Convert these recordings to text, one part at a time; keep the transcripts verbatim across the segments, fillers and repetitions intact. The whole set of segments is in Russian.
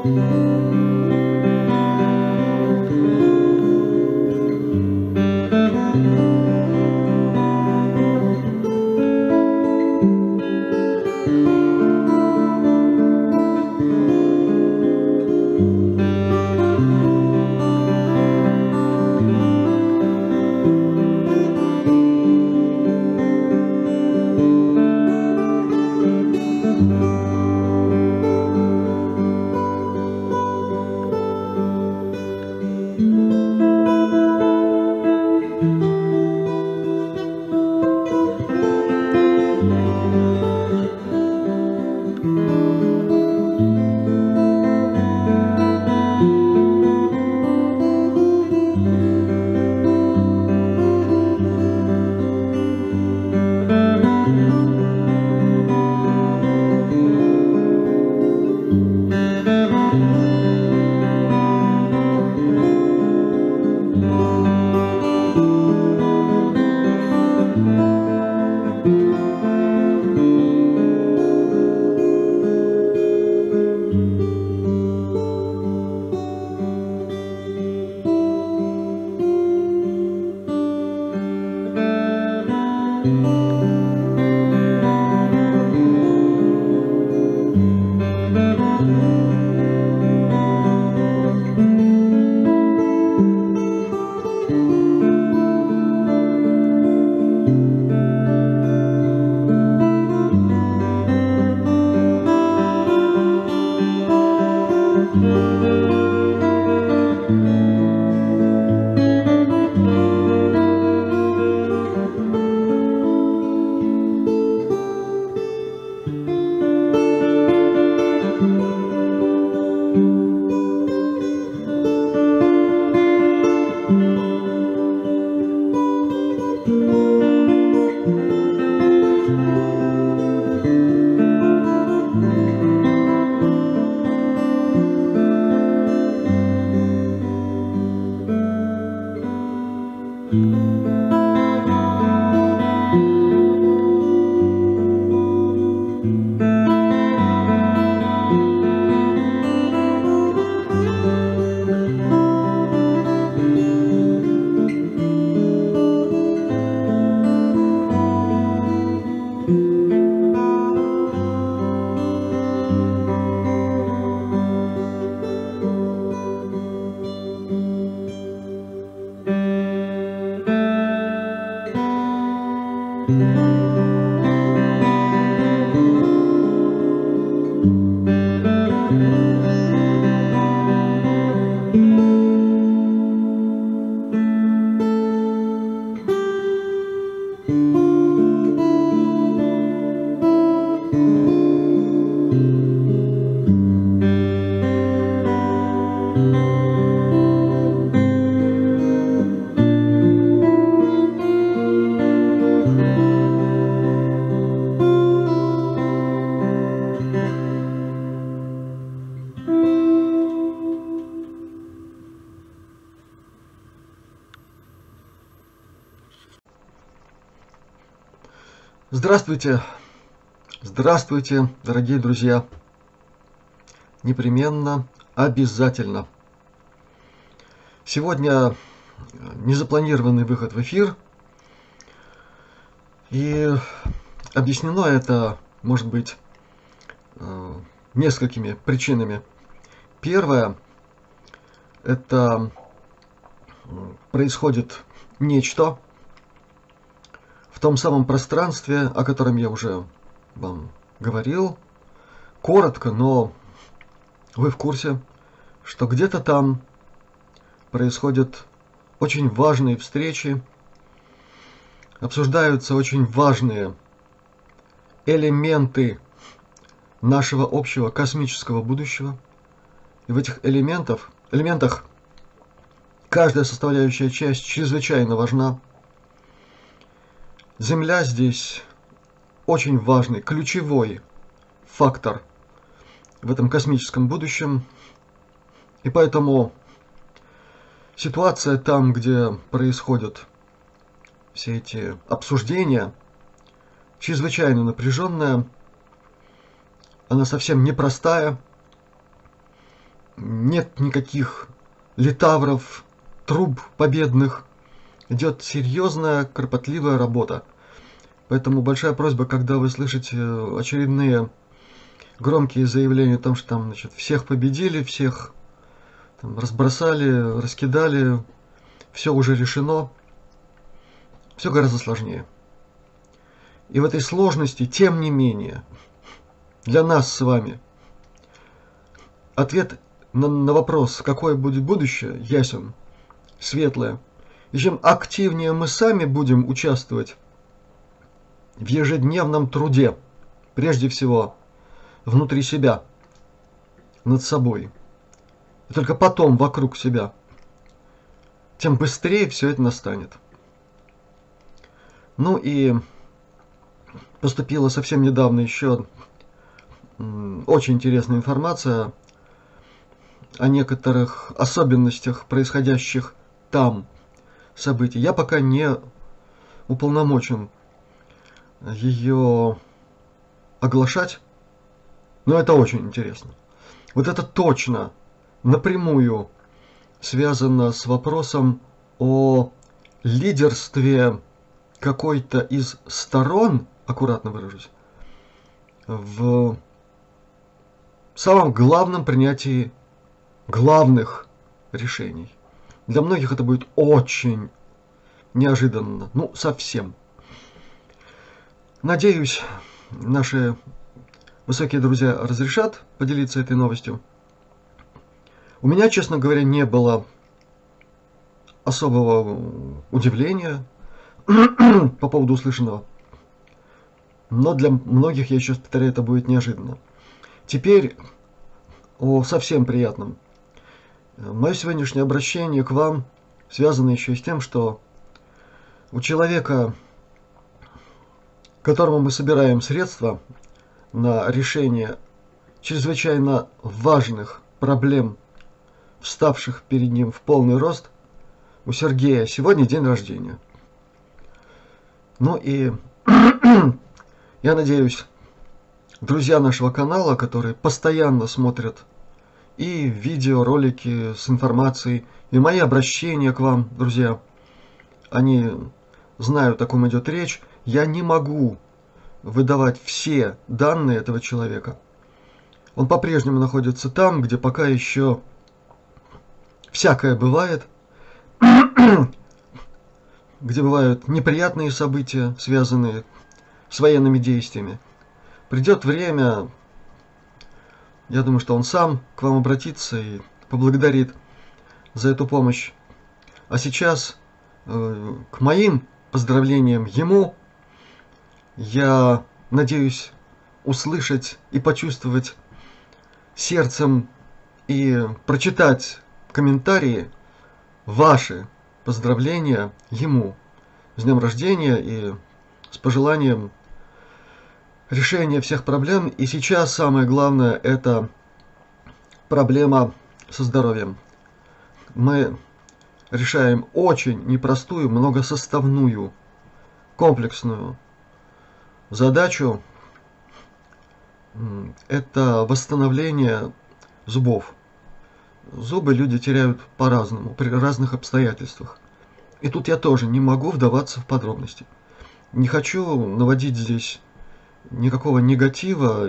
Здравствуйте, здравствуйте, дорогие друзья. Непременно, обязательно. Сегодня незапланированный выход в эфир. И объяснено это, может быть, несколькими причинами. Первое, это происходит нечто в том самом пространстве, о котором я уже вам говорил, коротко, но вы в курсе, что где-то там происходят очень важные встречи, обсуждаются очень важные элементы нашего общего космического будущего. И в этих элементах, элементах каждая составляющая часть чрезвычайно важна. Земля здесь очень важный, ключевой фактор в этом космическом будущем. И поэтому ситуация там, где происходят все эти обсуждения, чрезвычайно напряженная, она совсем непростая. нет никаких литавров, труб победных. Идет серьезная, кропотливая работа. Поэтому большая просьба, когда вы слышите очередные громкие заявления о том, что там, значит, всех победили, всех там разбросали, раскидали, все уже решено, все гораздо сложнее. И в этой сложности, тем не менее, для нас с вами ответ на, на вопрос, какое будет будущее, ясен, светлое. И чем активнее мы сами будем участвовать в ежедневном труде, прежде всего внутри себя, над собой, и только потом вокруг себя, тем быстрее все это настанет. Ну и поступила совсем недавно еще очень интересная информация о некоторых особенностях происходящих там событий. Я пока не уполномочен ее оглашать, но это очень интересно. Вот это точно напрямую связано с вопросом о лидерстве какой-то из сторон, аккуратно выражусь, в самом главном принятии главных решений. Для многих это будет очень неожиданно, ну совсем. Надеюсь, наши высокие друзья разрешат поделиться этой новостью. У меня, честно говоря, не было особого удивления по поводу услышанного. Но для многих, я еще повторяю, это будет неожиданно. Теперь о совсем приятном. Мое сегодняшнее обращение к вам связано еще и с тем, что у человека, которому мы собираем средства на решение чрезвычайно важных проблем, вставших перед ним в полный рост, у Сергея сегодня день рождения. Ну и я надеюсь, друзья нашего канала, которые постоянно смотрят и видеоролики с информацией, и мои обращения к вам, друзья, они знают, о ком идет речь. Я не могу выдавать все данные этого человека. Он по-прежнему находится там, где пока еще всякое бывает, где бывают неприятные события, связанные с военными действиями. Придет время, я думаю, что он сам к вам обратится и поблагодарит за эту помощь. А сейчас э, к моим поздравлениям ему я надеюсь услышать и почувствовать сердцем и прочитать комментарии ваши поздравления ему с днем рождения и с пожеланием решения всех проблем. И сейчас самое главное — это проблема со здоровьем. Мы решаем очень непростую, многосоставную, комплексную задачу. Это восстановление зубов. Зубы люди теряют по-разному, при разных обстоятельствах. И тут я тоже не могу вдаваться в подробности. Не хочу наводить здесь никакого негатива.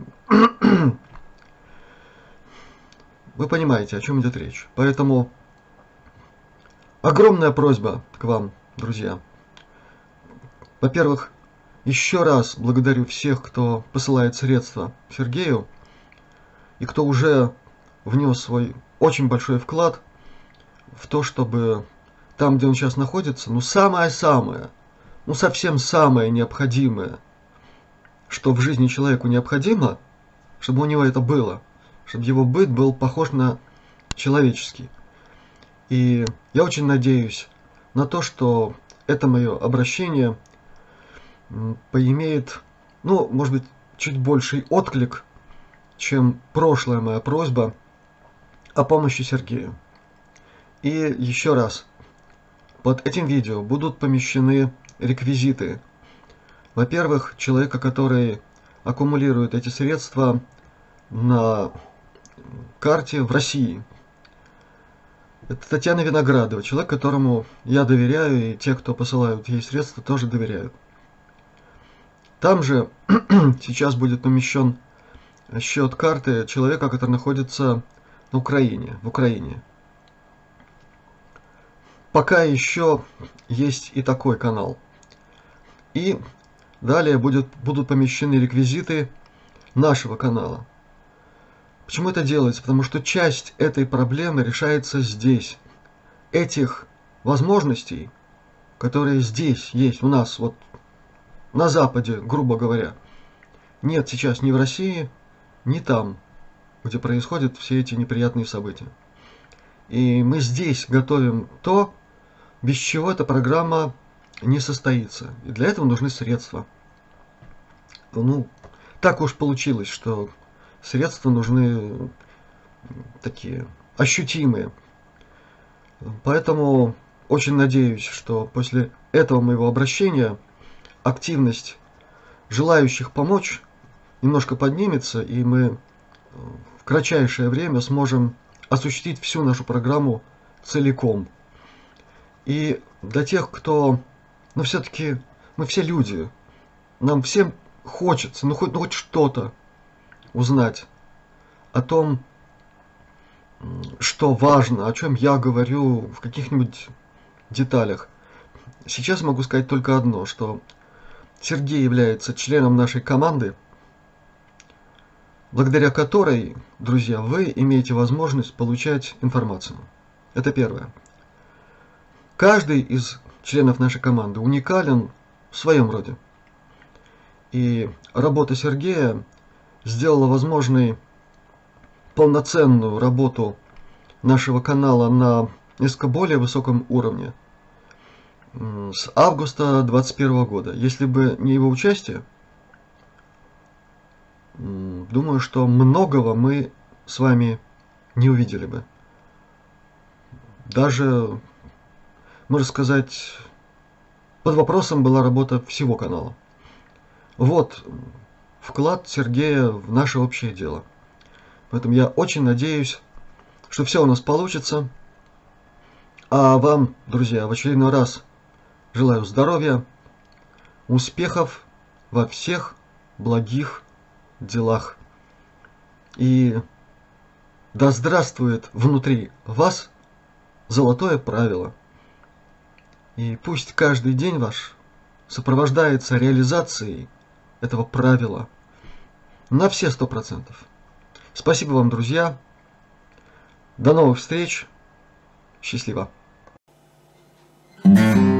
Вы понимаете, о чем идет речь. Поэтому огромная просьба к вам, друзья. Во-первых, еще раз благодарю всех, кто посылает средства Сергею и кто уже внес свой очень большой вклад в то, чтобы там, где он сейчас находится, ну самое-самое, ну совсем самое необходимое, что в жизни человеку необходимо, чтобы у него это было, чтобы его быт был похож на человеческий. И я очень надеюсь на то, что это мое обращение поимеет, ну, может быть, чуть больший отклик, чем прошлая моя просьба о помощи Сергею. И еще раз, под этим видео будут помещены реквизиты. Во-первых, человека, который аккумулирует эти средства на карте в России. Это Татьяна Виноградова, человек, которому я доверяю, и те, кто посылают ей средства, тоже доверяют. Там же сейчас будет помещен счет карты человека, который находится на Украине, в Украине. Пока еще есть и такой канал. И далее будет, будут помещены реквизиты нашего канала. Почему это делается? Потому что часть этой проблемы решается здесь. Этих возможностей, которые здесь есть, у нас, вот на Западе, грубо говоря, нет сейчас ни в России, ни там, где происходят все эти неприятные события. И мы здесь готовим то, без чего эта программа не состоится. И для этого нужны средства. Ну, так уж получилось, что средства нужны такие ощутимые. Поэтому очень надеюсь, что после этого моего обращения активность желающих помочь немножко поднимется, и мы в кратчайшее время сможем осуществить всю нашу программу целиком. И для тех, кто, ну все-таки, мы все люди, нам всем хочется, ну хоть, ну, хоть что-то узнать о том, что важно, о чем я говорю в каких-нибудь деталях. Сейчас могу сказать только одно, что Сергей является членом нашей команды, благодаря которой, друзья, вы имеете возможность получать информацию. Это первое. Каждый из членов нашей команды уникален в своем роде. И работа Сергея сделала возможной полноценную работу нашего канала на несколько более высоком уровне с августа двадцать первого года. Если бы не его участие, думаю, что многого мы с вами не увидели бы. Даже, можно сказать, под вопросом была работа всего канала. Вот вклад Сергея в наше общее дело. Поэтому я очень надеюсь, что все у нас получится. А вам, друзья, в очередной раз желаю здоровья, успехов во всех благих делах. И да здравствует внутри вас золотое правило. И пусть каждый день ваш сопровождается реализацией этого правила на все сто процентов. Спасибо вам, друзья. До новых встреч. Счастливо.